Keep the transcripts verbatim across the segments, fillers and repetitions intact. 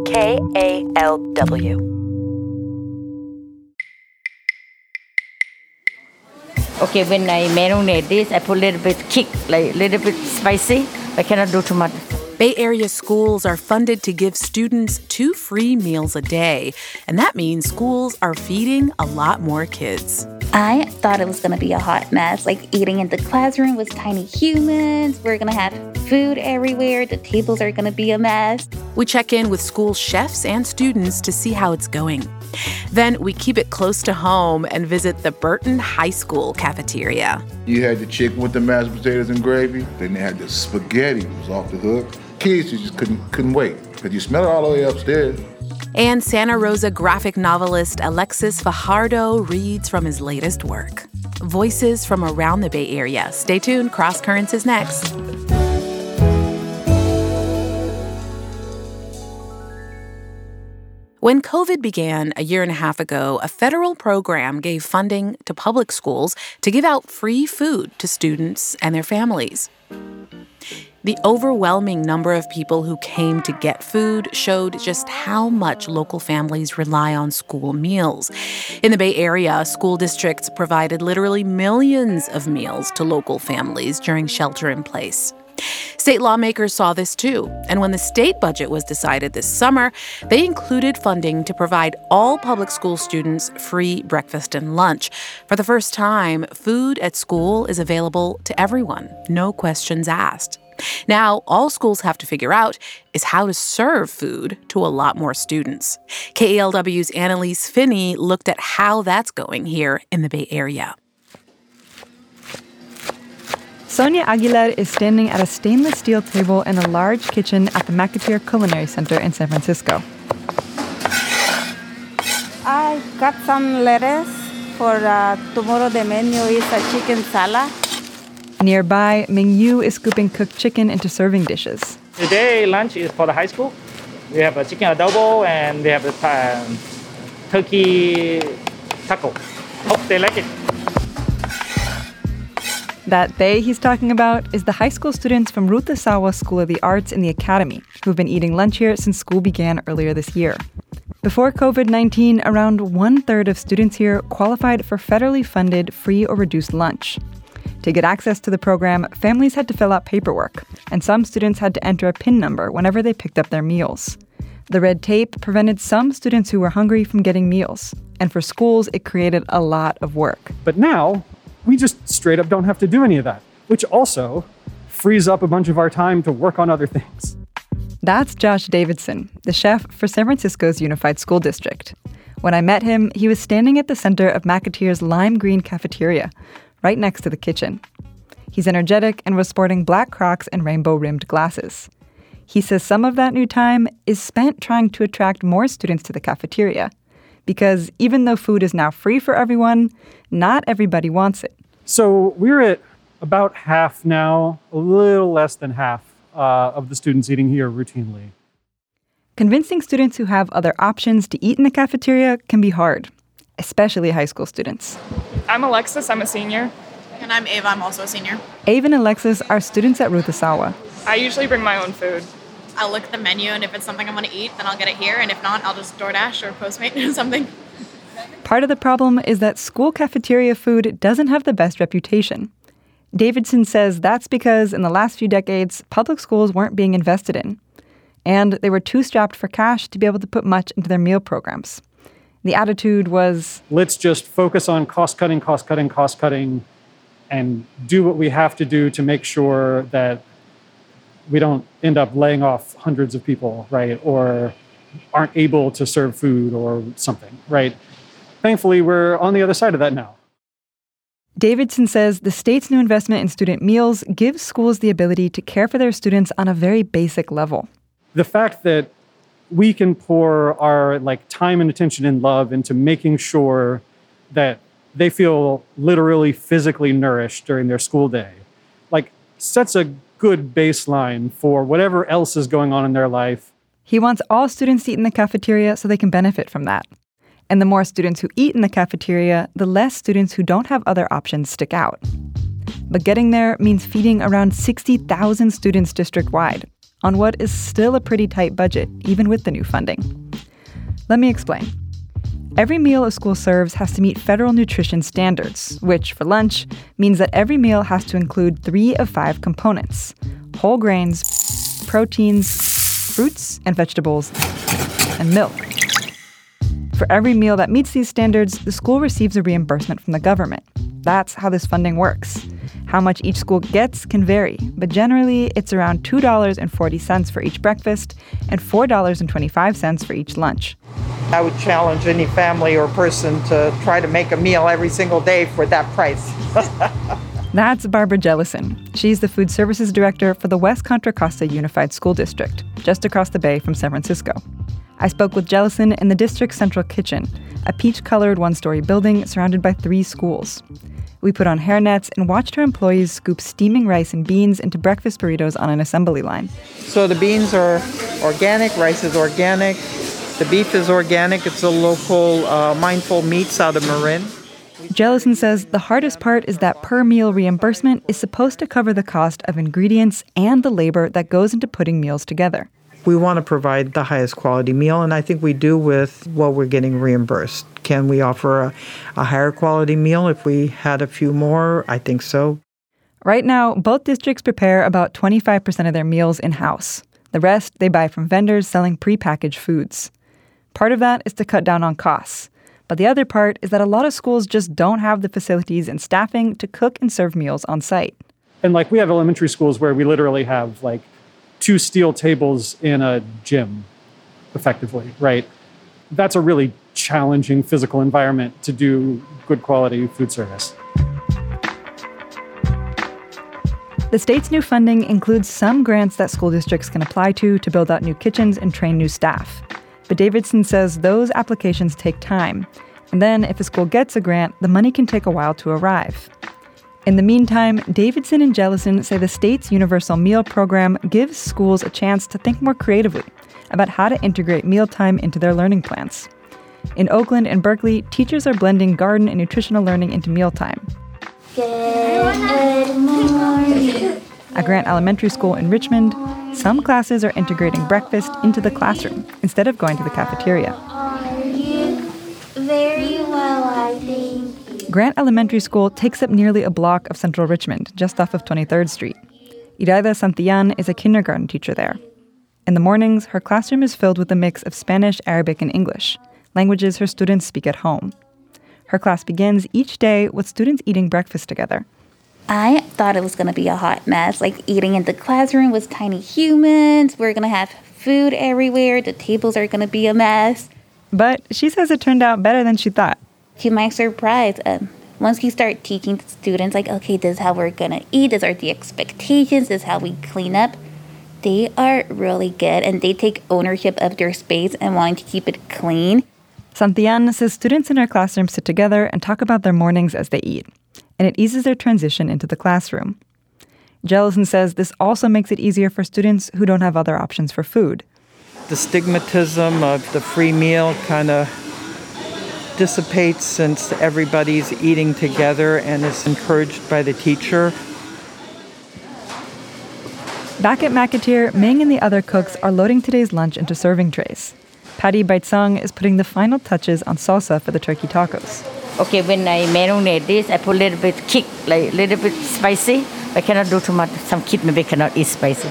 K A L W. Okay, when I marinate this, I put a little bit kick, like a little bit spicy. I cannot do too much. Bay Area schools are funded to give students two free meals a day, and that means schools are feeding a lot more kids. I thought it was going to be a hot mess, like eating in the classroom with tiny humans. We're going to have food everywhere. The tables are going to be a mess. We check in with school chefs and students to see how it's going. Then we keep it close to home and visit the Burton High School cafeteria. You had the chicken with the mashed potatoes and gravy. Then they had the spaghetti. It was off the hook. Kids, you just couldn't couldn't wait because you smell it all the way upstairs. And Santa Rosa graphic novelist Alexis Fajardo reads from his latest work. Voices from around the Bay Area. Stay tuned. Cross Currents is next. When COVID began a year and a half ago, a federal program gave funding to public schools to give out free food to students and their families. The overwhelming number of people who came to get food showed just how much local families rely on school meals. In the Bay Area, school districts provided literally millions of meals to local families during shelter in place. State lawmakers saw this too, and when the state budget was decided this summer, they included funding to provide all public school students free breakfast and lunch. For the first time, food at school is available to everyone, no questions asked. Now, all schools have to figure out is how to serve food to a lot more students. K A L W's Annalise Finney looked at how that's going here in the Bay Area. Sonia Aguilar is standing at a stainless steel table in a large kitchen at the McAteer Culinary Center in San Francisco. I got some lettuce for uh, tomorrow. The menu is a chicken salad. Nearby, Ming Yu is scooping cooked chicken into serving dishes. Today, lunch is for the high school. We have a chicken adobo and we have a um, turkey taco. Hope they like it. That they he's talking about is the high school students from Ruta Sawa School of the Arts in the Academy, who've been eating lunch here since school began earlier this year. Before covid nineteen, around one-third of students here qualified for federally funded free or reduced lunch. To get access to the program, families had to fill out paperwork, and some students had to enter a PIN number whenever they picked up their meals. The red tape prevented some students who were hungry from getting meals, and for schools, it created a lot of work. But now, we just straight up don't have to do any of that, which also frees up a bunch of our time to work on other things. That's Josh Davidson, the chef for San Francisco's Unified School District. When I met him, he was standing at the center of McAteer's lime green cafeteria, right next to the kitchen. He's energetic and was sporting black Crocs and rainbow-rimmed glasses. He says some of that new time is spent trying to attract more students to the cafeteria, because even though food is now free for everyone, not everybody wants it. So we're at about half now, a little less than half uh, of the students eating here routinely. Convincing students who have other options to eat in the cafeteria can be hard, especially high school students. I'm Alexis, I'm a senior. And I'm Ava, I'm also a senior. Ava and Alexis are students at Ruta Sawa. I usually bring my own food. I'll look at the menu, and if it's something I want to eat, then I'll get it here, and if not, I'll just DoorDash or Postmate or something. Part of the problem is that school cafeteria food doesn't have the best reputation. Davidson says that's because in the last few decades, public schools weren't being invested in, and they were too strapped for cash to be able to put much into their meal programs. The attitude was, let's just focus on cost-cutting, cost-cutting, cost-cutting, and do what we have to do to make sure that we don't end up laying off hundreds of people, right? Or aren't able to serve food or something, right? Thankfully, we're on the other side of that now. Davidson says the state's new investment in student meals gives schools the ability to care for their students on a very basic level. The fact that we can pour our like time and attention and love into making sure that they feel literally physically nourished during their school day, like sets a good baseline for whatever else is going on in their life. He wants all students to eat in the cafeteria so they can benefit from that. And the more students who eat in the cafeteria, the less students who don't have other options stick out. But getting there means feeding around sixty thousand students district-wide, on what is still a pretty tight budget, even with the new funding. Let me explain. Every meal a school serves has to meet federal nutrition standards, which, for lunch, means that every meal has to include three of five components: whole grains, proteins, fruits and vegetables, and milk. For every meal that meets these standards, the school receives a reimbursement from the government. That's how this funding works. How much each school gets can vary, but generally it's around two dollars and forty cents for each breakfast and four dollars and twenty-five cents for each lunch. I would challenge any family or person to try to make a meal every single day for that price. That's Barbara Jellison. She's the food services director for the West Contra Costa Unified School District, just across the bay from San Francisco. I spoke with Jellison in the district's central kitchen, a peach-colored one-story building surrounded by three schools. We put on hairnets and watched her employees scoop steaming rice and beans into breakfast burritos on an assembly line. So the beans are organic, rice is organic, the beef is organic. It's a local uh, Mindful Meats out of Marin. Jellison says the hardest part is that per-meal reimbursement is supposed to cover the cost of ingredients and the labor that goes into putting meals together. We want to provide the highest quality meal, and I think we do with what we're getting reimbursed. Can we offer a, a higher quality meal if we had a few more? I think so. Right now, both districts prepare about twenty-five percent of their meals in-house. The rest they buy from vendors selling prepackaged foods. Part of that is to cut down on costs. But the other part is that a lot of schools just don't have the facilities and staffing to cook and serve meals on site. And like we have elementary schools where we literally have like two steel tables in a gym, effectively, right? That's a really challenging physical environment to do good quality food service. The state's new funding includes some grants that school districts can apply to to build out new kitchens and train new staff. But Davidson says those applications take time. And then if a school gets a grant, the money can take a while to arrive. In the meantime, Davidson and Jellison say the state's Universal Meal Program gives schools a chance to think more creatively about how to integrate mealtime into their learning plans. In Oakland and Berkeley, teachers are blending garden and nutritional learning into mealtime. Good morning. At Grant Elementary School in Richmond, some classes are integrating breakfast into the classroom instead of going to the cafeteria. Are you? Very well, I think. Grant Elementary School takes up nearly a block of central Richmond, just off of twenty-third Street. Iraida Santillan is a kindergarten teacher there. In the mornings, her classroom is filled with a mix of Spanish, Arabic, and English, languages her students speak at home. Her class begins each day with students eating breakfast together. I thought it was going to be a hot mess, like eating in the classroom with tiny humans. We're going to have food everywhere. The tables are going to be a mess. But she says it turned out better than she thought. To my surprise, um, once you start teaching the students, like, okay, this is how we're going to eat. These are the expectations. This is how we clean up. They are really good, and they take ownership of their space and wanting to keep it clean. Santillan says students in her classroom sit together and talk about their mornings as they eat, and it eases their transition into the classroom. Jellison says this also makes it easier for students who don't have other options for food. The stigmatism of the free meal kind of dissipates since everybody's eating together and is encouraged by the teacher. Back at McAteer, Ming and the other cooks are loading today's lunch into serving trays. Patty Baitzong is putting the final touches on salsa for the turkey tacos. Okay, when I marinate this, I put a little bit kick, like a little bit spicy. I cannot do too much. Some kids maybe cannot eat spicy.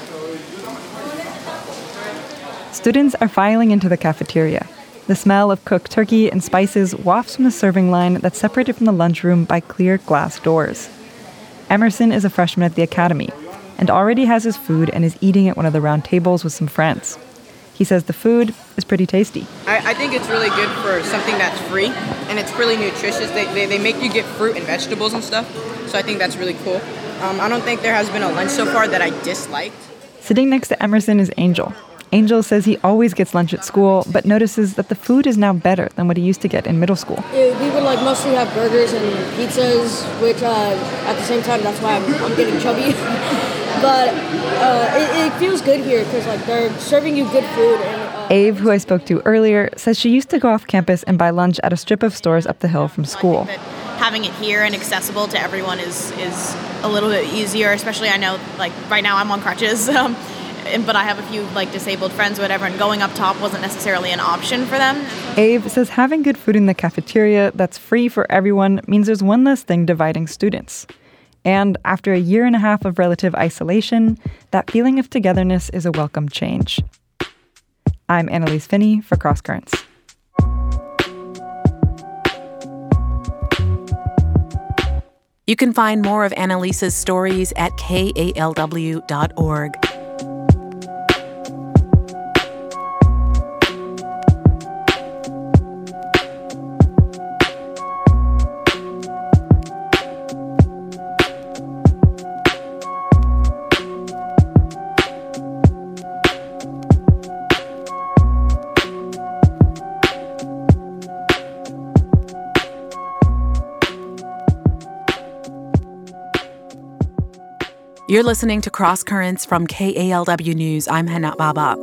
Students are filing into the cafeteria. The smell of cooked turkey and spices wafts from the serving line that's separated from the lunchroom by clear glass doors. Emerson is a freshman at the academy and already has his food and is eating at one of the round tables with some friends. He says the food is pretty tasty. I, I think it's really good for something that's free, and it's really nutritious. They, they, they make you get fruit and vegetables and stuff, so I think that's really cool. Um, I don't think there has been a lunch so far that I disliked. Sitting next to Emerson is Angel. Angel says he always gets lunch at school, but notices that the food is now better than what he used to get in middle school. It, we would like mostly have burgers and pizzas, which uh, at the same time, that's why I'm, I'm getting chubby. But uh, it, it feels good here because like they're serving you good food. And, uh, Ave, who I spoke to earlier, says she used to go off campus and buy lunch at a strip of stores up the hill from school. Having it here and accessible to everyone is is a little bit easier, especially I know like right now I'm on crutches. Um, and, but I have a few like disabled friends or whatever, and going up top wasn't necessarily an option for them. Abe says having good food in the cafeteria that's free for everyone means there's one less thing dividing students. And after a year and a half of relative isolation, that feeling of togetherness is a welcome change. I'm Annalise Finney for Cross Currents. You can find more of Annalise's stories at K A L W dot org. You're listening to Cross Currents from K A L W News. I'm Hana Baba.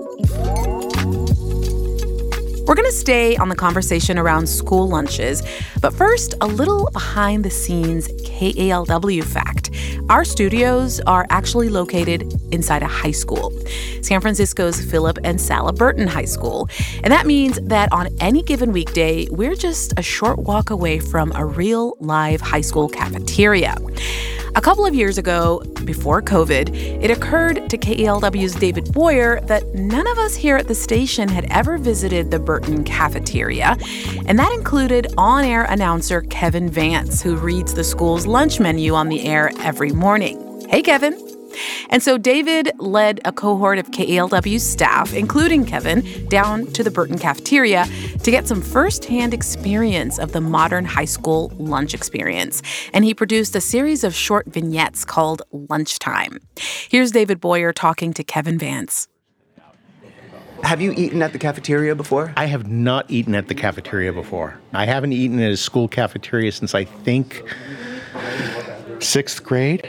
We're going to stay on the conversation around school lunches, but first, a little behind-the-scenes K A L W fact. Our studios are actually located inside a high school, San Francisco's Philip and Sala Burton High School. And that means that on any given weekday, we're just a short walk away from a real live high school cafeteria. A couple of years ago, before COVID, it occurred to K A L W's David Boyer that none of us here at the station had ever visited the Burton cafeteria, and that included on-air announcer Kevin Vance, who reads the school's lunch menu on the air every morning. Hey, Kevin. And so David led a cohort of K A L W's staff, including Kevin, down to the Burton cafeteria to get some firsthand experience of the modern high school lunch experience. And he produced a series of short vignettes called Lunchtime. Here's David Boyer talking to Kevin Vance. Have you eaten at the cafeteria before? I have not eaten at the cafeteria before. I haven't eaten at a school cafeteria since, I think, sixth grade.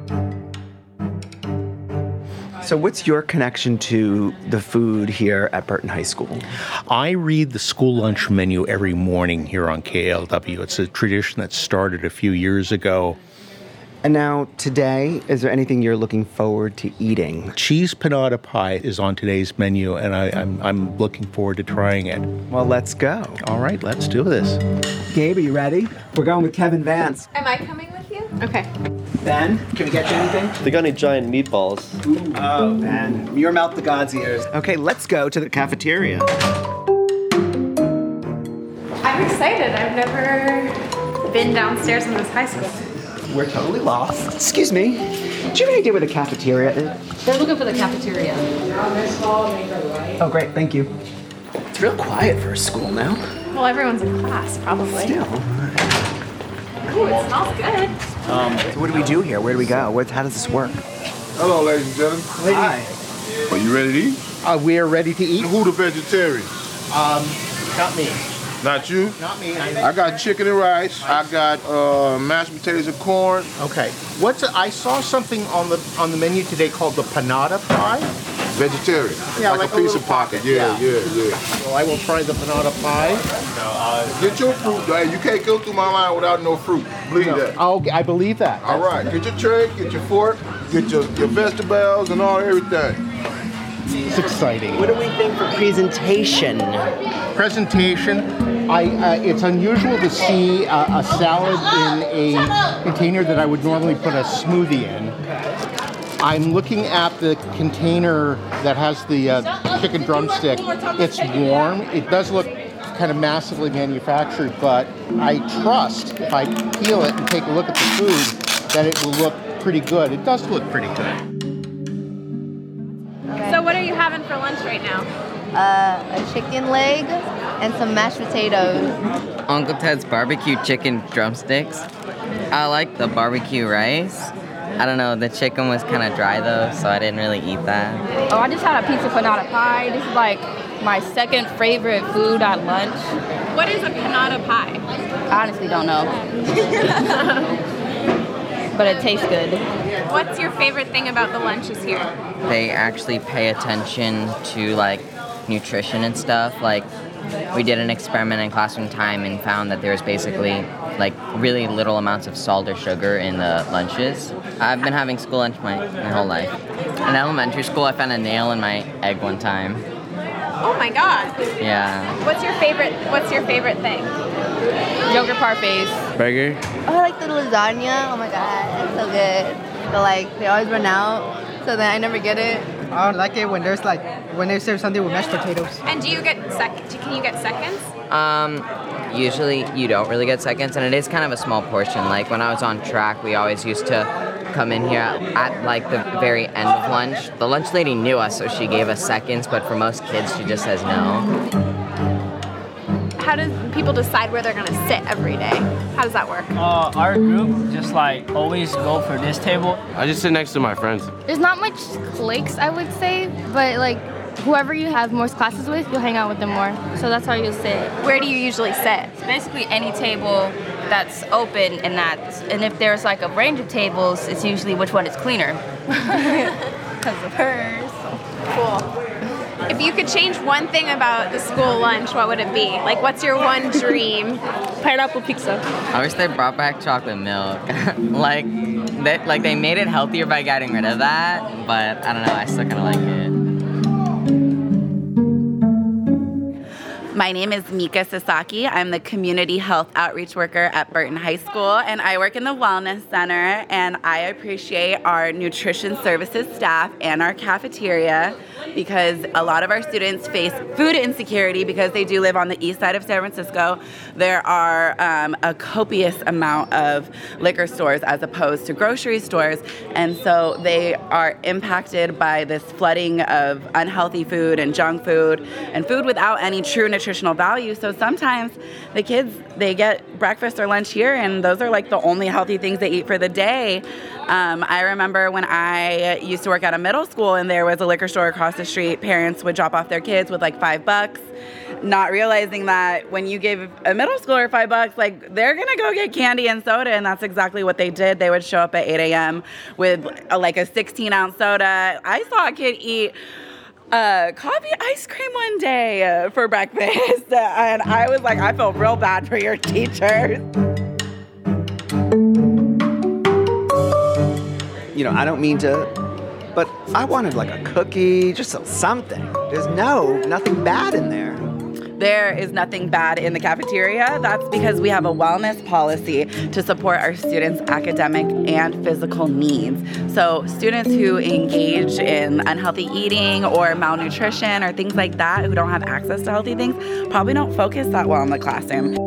So what's your connection to the food here at Burton High School? I read the school lunch menu every morning here on K A L W. It's a tradition that started a few years ago. And now, today, is there anything you're looking forward to eating? Cheese panada pie is on today's menu, and I, I'm, I'm looking forward to trying it. Well, let's go. All right, let's do this. Gabe, are you ready? We're going with Kevin Vance. Am I coming with you? Okay. Ben, can we get you anything? They got any giant meatballs? Ooh. Oh, Ben. Your mouth to God's ears. Okay, let's go to the cafeteria. I'm excited. I've never been downstairs in this high school. We're totally lost. Excuse me. Do you have any idea where the cafeteria is? They're looking for the cafeteria. Oh, great. Thank you. It's real quiet for a school now. Well, everyone's in class, probably. Still. Ooh, it smells good. Um, so what do we do here? Where do we go? What, how does this work? Hello, ladies and gentlemen. Hi. Are you ready to eat? Uh, we are ready to eat. Who the vegetarian? Um, not me. Not you? Not me. I got chicken and rice. I got uh, mashed potatoes and corn. Okay. What's a, I saw something on the on the menu today called the panada pie. Vegetarian. Yeah, like, like a a piece little of pocket. Yeah, yeah, yeah, yeah. So I will try the panada pie. Uh, get your fruit. Hey, you can't go through my line without no fruit. Believe no. that. Oh, I believe that. All right. Get your tray, get your fork, get your, your vegetables and all everything. It's exciting. What do we think for presentation? Presentation. I, uh, it's unusual to see uh, a salad in a container that I would normally put a smoothie in. I'm looking at the container that has the uh, chicken drumstick. It's warm. It does look kind of massively manufactured, but I trust if I peel it and take a look at the food that it will look pretty good. It does look pretty good. So what are you having for lunch right now? Uh, a chicken leg and some mashed potatoes. Uncle Ted's barbecue chicken drumsticks. I like the barbecue rice. I don't know, the chicken was kind of dry though, so I didn't really eat that. Oh, I just had a pizza panada pie. This is like my second favorite food at lunch. What is a panada pie? I honestly don't know. But it tastes good. What's your favorite thing about the lunches here? They actually pay attention to like nutrition and stuff. Like we did an experiment in classroom time and found that there was basically like really little amounts of salt or sugar in the lunches. I've been having school lunch my, my whole life. In elementary school, I found a nail in my egg one time. Oh my god. Yeah. What's your favorite what's your favorite thing? Yogurt parfaits. Burger. Oh, I like the lasagna. Oh my god, it's so good. But like they always run out, so then I never get it. I like it when there's like when they serve something with mashed potatoes. And do you get sec can you get seconds? Um, usually you don't really get seconds, and it is kind of a small portion. Like when I was on track, we always used to come in here at, at like the very end of lunch. The lunch lady knew us, so she gave us seconds, but for most kids, she just says no. How do people decide where they're gonna sit every day? How does that work? Uh, our group just like always go for this table. I just sit next to my friends. There's not much cliques, I would say, but like whoever you have most classes with, you'll hang out with them more. So that's how you'll sit. Where do you usually sit? It's basically any table that's open and that, and if there's like a range of tables, it's usually which one is cleaner. Because of hers. Cool. If you could change one thing about the school lunch, what would it be? Like, what's your one dream? Pineapple pizza. I wish they brought back chocolate milk. like, they, like they made it healthier by getting rid of that, but I don't know, I still kind of like it. My name is Mika Sasaki. I'm the community health outreach worker at Burton High School, and I work in the Wellness Center, and I appreciate our nutrition services staff and our cafeteria because a lot of our students face food insecurity because they do live on the east side of San Francisco. There are um, a copious amount of liquor stores as opposed to grocery stores, and so they are impacted by this flooding of unhealthy food and junk food and food without any true nutritional value. So sometimes the kids, they get breakfast or lunch here, and those are like the only healthy things they eat for the day. Um, I remember when I used to work at a middle school and there was a liquor store across the street, parents would drop off their kids with like five bucks, not realizing that when you give a middle schooler five bucks, like they're gonna go get candy and soda, and that's exactly what they did. They would show up at eight a.m. with a, like a sixteen ounce soda. I saw a kid eat Uh, coffee ice cream one day uh, for breakfast, uh, and I was like, I feel real bad for your teachers. You know, I don't mean to, but I wanted like a cookie, just something. There's no, nothing bad in there. There is nothing bad in the cafeteria. That's because we have a wellness policy to support our students' academic and physical needs. So students who engage in unhealthy eating or malnutrition or things like that, who don't have access to healthy things, probably don't focus that well in the classroom.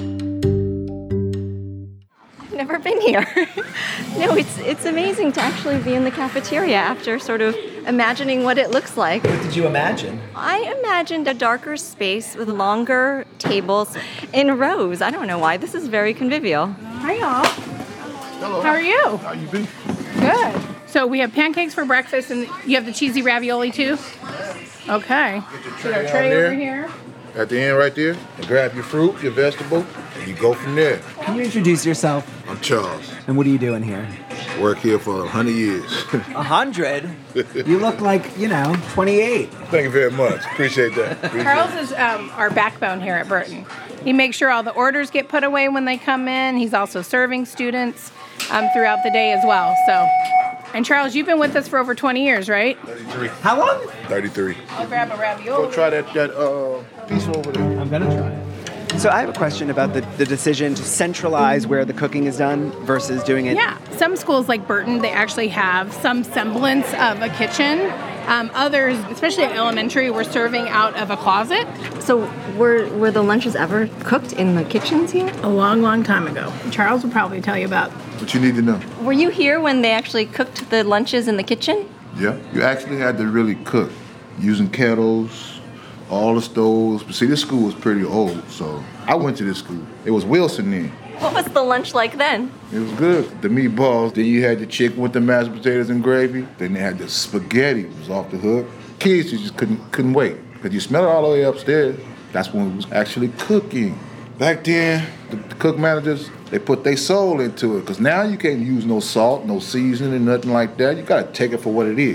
I've never been here. No, it's it's amazing to actually be in the cafeteria after sort of imagining what it looks like. What did you imagine? I imagined a darker space with longer tables in rows. I don't know why. This is very convivial. Hi, y'all. Hello. How are you? How you been? Good. So we have pancakes for breakfast, and you have the cheesy ravioli too? Okay. Get your Put our tray tray on over there. here. At the end right there, and grab your fruit, your vegetable, and you go from there. Can you introduce yourself? I'm Charles. And what are you doing here? Work here for a hundred years. A hundred? You look like, you know, twenty-eight. Thank you very much. Appreciate that. Appreciate Charles it. is um, our backbone here at Burton. He makes sure all the orders get put away when they come in. He's also serving students um, throughout the day as well. So, and Charles, you've been with us for over twenty years, right? thirty-three. How long? thirty-three. I'll grab a ravioli. Go try that, that uh, piece over there. I'm gonna try it. So I have a question about the, the decision to centralize where the cooking is done versus doing it. Yeah, some schools like Burton, they actually have some semblance of a kitchen. Um, others, especially at elementary, were serving out of a closet. So were were the lunches ever cooked in the kitchens here? A long, long time ago. Charles will probably tell you about. What you need to know. Were you here when they actually cooked the lunches in the kitchen? Yeah. You actually had to really cook using kettles, all the stoves. But see, this school was pretty old, so I went to this school. It was Wilson then. What was the lunch like then? It was good. The meatballs. Then you had the chicken with the mashed potatoes and gravy. Then they had the spaghetti. It was off the hook. Kids, you just couldn't couldn't wait because you smell it all the way upstairs. That's when it was actually cooking. Back then, the, the cook managers, they put their soul into it because now you can't use no salt, no seasoning, nothing like that. You got to take it for what it is.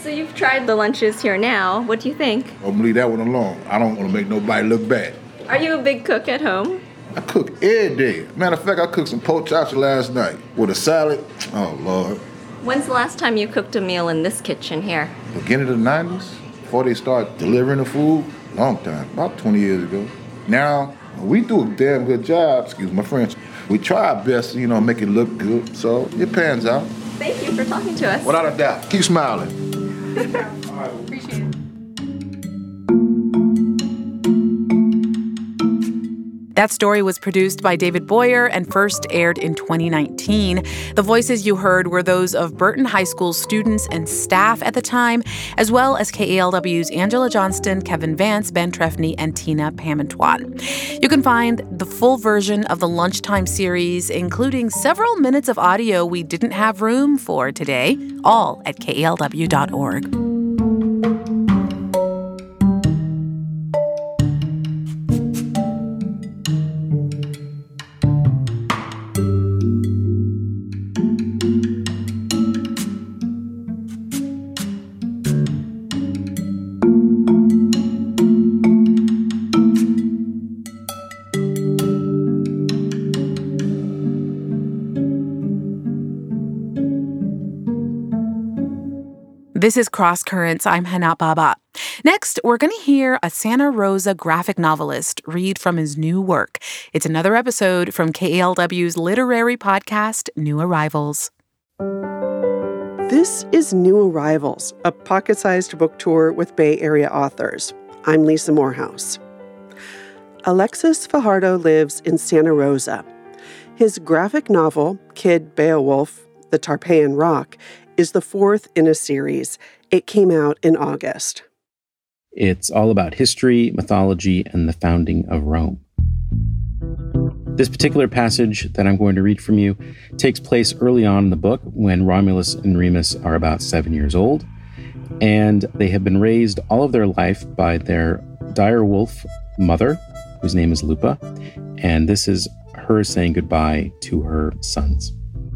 So you've tried the lunches here now. What do you think? I'm gonna leave that one alone. I don't want to make nobody look bad. Are you a big cook at home? I cook every day. Matter of fact, I cooked some pork chops last night with a salad. Oh, Lord. When's the last time you cooked a meal in this kitchen here? Beginning of the nineties, before they start delivering the food, long time, about twenty years ago. Now, we do a damn good job, excuse my French. We try our best, you know, make it look good, so it pans out. Thank you for talking to us. Without a doubt. Keep smiling. Appreciate it. That story was produced by David Boyer and first aired in twenty nineteen. The voices you heard were those of Burton High School students and staff at the time, as well as K A L W's Angela Johnston, Kevin Vance, Ben Trefny, and Tina Pamantuan. You can find the full version of the Lunchtime series, including several minutes of audio we didn't have room for today, all at K A L W dot org. This is Cross Currents. I'm Hana Baba. Next, we're going to hear a Santa Rosa graphic novelist read from his new work. It's another episode from K A L W's literary podcast, New Arrivals. This is New Arrivals, a pocket-sized book tour with Bay Area authors. I'm Lisa Morehouse. Alexis Fajardo lives in Santa Rosa. His graphic novel, Kid Beowulf, The Tarpeian Rock, is the fourth in a series. It came out in August. It's all about history, mythology, and the founding of Rome. This particular passage that I'm going to read from you takes place early on in the book when Romulus and Remus are about seven years old, and they have been raised all of their life by their dire wolf mother, whose name is Lupa, and this is her saying goodbye to her sons.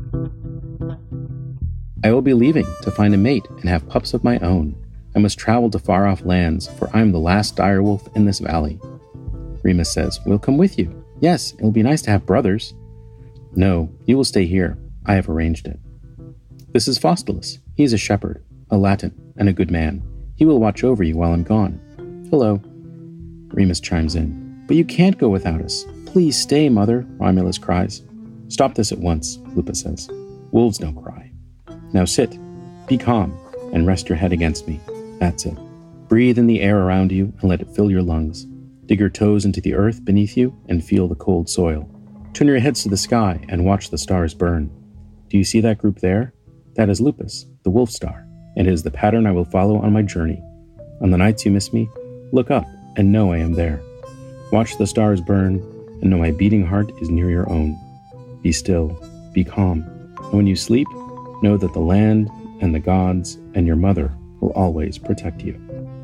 I will be leaving to find a mate and have pups of my own. I must travel to far-off lands, for I am the last direwolf in this valley. Remus says, We'll come with you. Yes, it will be nice to have brothers. No, you will stay here. I have arranged it. This is Faustulus. He is a shepherd, a Latin, and a good man. He will watch over you while I'm gone. Hello. Remus chimes in. But you can't go without us. Please stay, mother, Romulus cries. Stop this at once, Lupa says. Wolves don't cry. Now sit, be calm, and rest your head against me. That's it. Breathe in the air around you and let it fill your lungs. Dig your toes into the earth beneath you and feel the cold soil. Turn your heads to the sky and watch the stars burn. Do you see that group there? That is Lupus, the wolf star, and it is the pattern I will follow on my journey. On the nights you miss me, look up and know I am there. Watch the stars burn and know my beating heart is near your own. Be still, be calm, and when you sleep, know that the land and the gods and your mother will always protect you.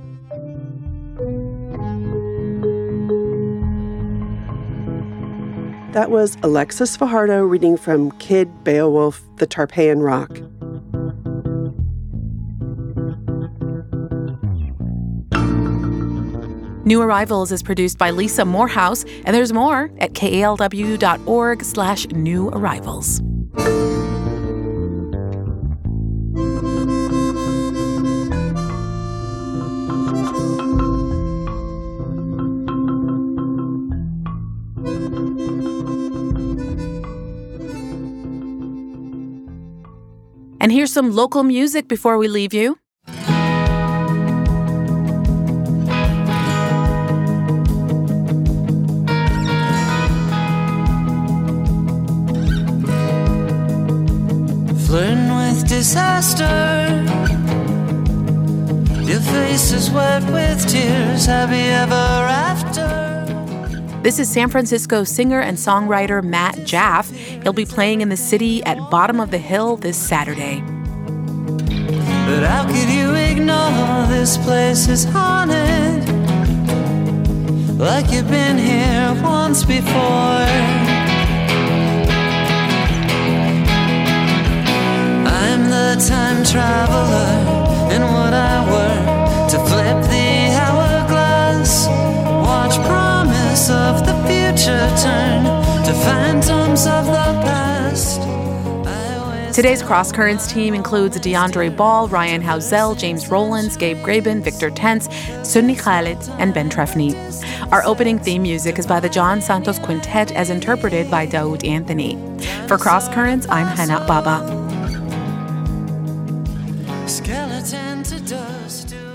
That was Alexis Fajardo reading from Kid Beowulf, The Tarpeian Rock. New Arrivals is produced by Lisa Morehouse, and there's more at K A L W dot org slash new arrivals. And here's some local music before we leave you. Flirting with disaster, your face is wet with tears, happy ever after. This is San Francisco singer and songwriter Matt Jaff. He'll be playing in the city at Bottom of the Hill this Saturday. But how could you ignore this place is haunted, like you've been here once before. I'm the time traveler, And would I were to flip the hourglass, watch promise of the future turn to phantoms of the past. Today's Cross Currents team includes DeAndre Ball, Ryan Housel, James Rowlands, Gabe Graben, Victor Tense, Sunni Khalid, and Ben Trefny. Our opening theme music is by the John Santos Quintet as interpreted by Daoud Anthony. For Cross Currents, I'm Hana Baba. Skeleton to dust.